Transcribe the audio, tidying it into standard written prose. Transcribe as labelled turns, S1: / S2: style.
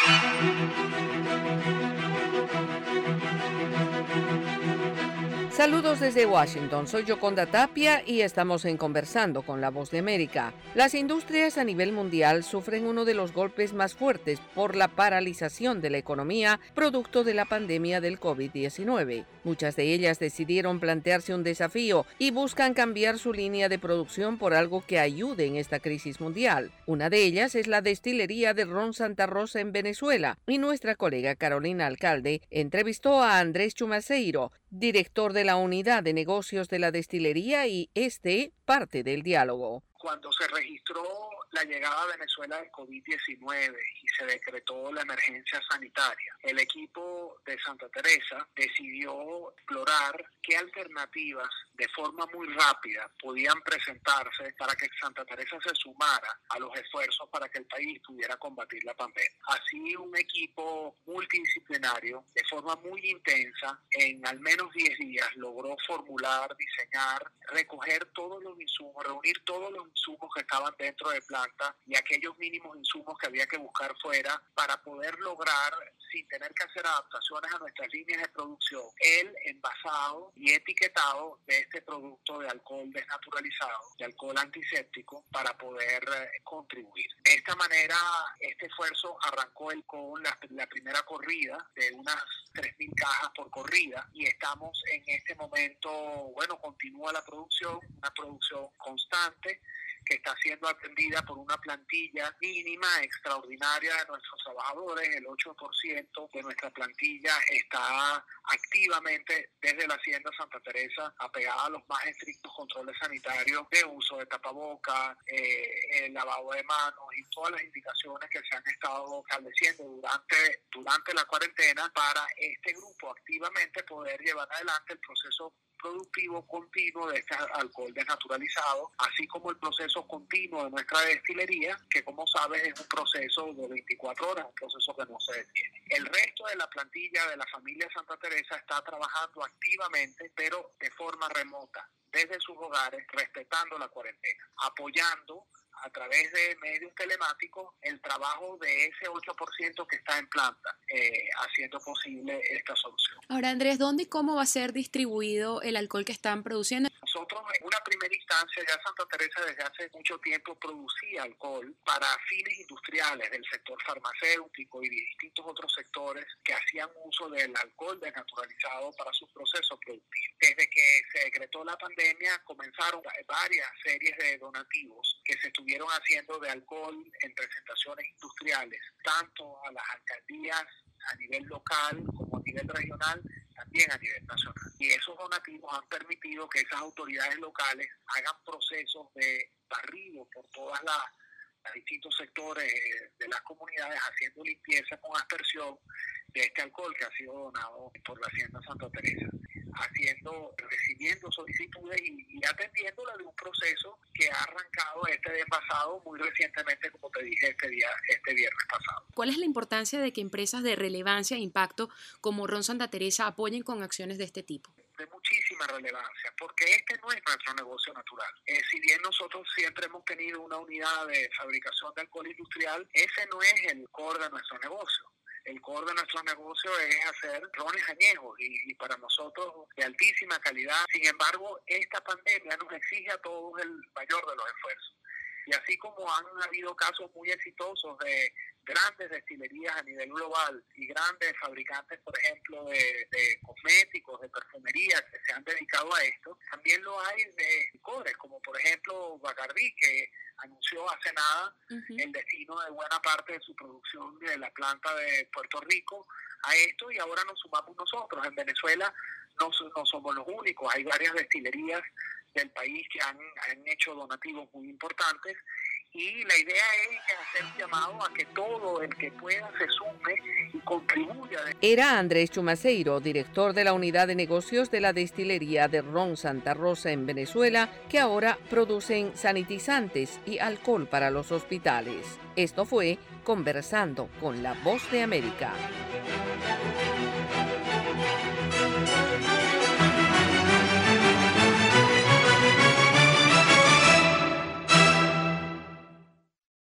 S1: Saludos desde Washington, soy Yoconda Tapia y estamos en Conversando con la Voz de América. Las industrias a nivel mundial sufren uno de los golpes más fuertes por la paralización de la economía producto de la pandemia del COVID-19. Muchas de ellas decidieron plantearse un desafío y buscan cambiar su línea de producción por algo que ayude en esta crisis mundial. Una de ellas es la destilería de ron Santa Rosa en Venezuela y nuestra colega Carolina Alcalde entrevistó a Andrés Chumaceiro, director de la Unidad de Negocios de la Destilería, y parte del diálogo.
S2: Cuando se registró la llegada a Venezuela del COVID-19 y se decretó la emergencia sanitaria, el equipo de Santa Teresa decidió explorar qué alternativas de forma muy rápida podían presentarse para que Santa Teresa se sumara a los esfuerzos para que el país pudiera combatir la pandemia. Así, un equipo multidisciplinario, de forma muy intensa, en al menos 10 días, logró formular, diseñar, recoger todos los insumos, reunir todos los insumos que estaban dentro de planta y aquellos mínimos insumos que había que buscar fuera para poder lograr, sin tener que hacer adaptaciones a nuestras líneas de producción, el envasado y etiquetado de este producto de alcohol desnaturalizado, de alcohol antiséptico, para poder contribuir. De esta manera, este esfuerzo arrancó con la primera corrida de unas 3.000 cajas por corrida y estamos en este momento, continúa la producción, una producción constante que está siendo atendida por una plantilla mínima, extraordinaria de nuestros trabajadores. El 8% de nuestra plantilla está activamente desde la Hacienda Santa Teresa apegada a los más estrictos controles sanitarios de uso de tapabocas, el lavado de manos y todas las indicaciones que se han estado estableciendo durante la cuarentena para este grupo activamente poder llevar adelante el proceso productivo continuo de este alcohol desnaturalizado, así como el proceso continuo de nuestra destilería, que como sabes es un proceso de 24 horas, un proceso que no se detiene. El resto de la plantilla de la familia Santa Teresa está trabajando activamente, pero de forma remota, desde sus hogares, respetando la cuarentena, apoyando a través de medios telemáticos el trabajo de ese 8% que está en planta, haciendo posible esta solución.
S3: Ahora, Andrés, ¿dónde y cómo va a ser distribuido el alcohol que están produciendo?
S2: Nosotros, en una primera instancia, ya Santa Teresa desde hace mucho tiempo producía alcohol para fines industriales del sector farmacéutico y de distintos otros sectores que hacían uso del alcohol desnaturalizado para sus procesos productivos. Desde que se decretó la pandemia, comenzaron varias series de donativos que se estuvieron haciendo de alcohol en presentaciones industriales, tanto a las alcaldías a nivel local como a nivel regional, también a nivel nacional. Y esos donativos han permitido que esas autoridades locales hagan procesos de barrido por todas los distintos sectores de las comunidades, haciendo limpieza con aspersión de este alcohol que ha sido donado por la Hacienda Santa Teresa, recibiendo solicitudes y atendiéndola de un proceso que ha arrancado de envasado muy recientemente, como te dije, este viernes pasado.
S3: ¿Cuál es la importancia de que empresas de relevancia e impacto como Ron Santa Teresa apoyen con acciones de este tipo?
S2: De muchísima relevancia, porque este no es nuestro negocio natural. Si bien nosotros siempre hemos tenido una unidad de fabricación de alcohol industrial, ese no es el core de nuestro negocio. El core de nuestro negocio es hacer rones añejos y para nosotros de altísima calidad. Sin embargo, esta pandemia nos exige a todos el mayor de los esfuerzos. Y así como han habido casos muy exitosos de grandes destilerías a nivel global y grandes fabricantes, por ejemplo, de cosméticos, de perfumería, que se han dedicado a esto, también lo hay de licores, como por ejemplo Bacardí, que anunció hace nada el destino de buena parte de su producción de la planta de Puerto Rico a esto, y ahora nos sumamos nosotros. En Venezuela no somos los únicos, hay varias destilerías del país que han hecho donativos muy importantes, y la idea es hacer un llamado a que todo el que pueda se sume y contribuya.
S1: Era Andrés Chumaceiro, director de la Unidad de Negocios de la Destilería de Ron Santa Rosa en Venezuela, que ahora producen sanitizantes y alcohol para los hospitales. Esto fue Conversando con la Voz de América.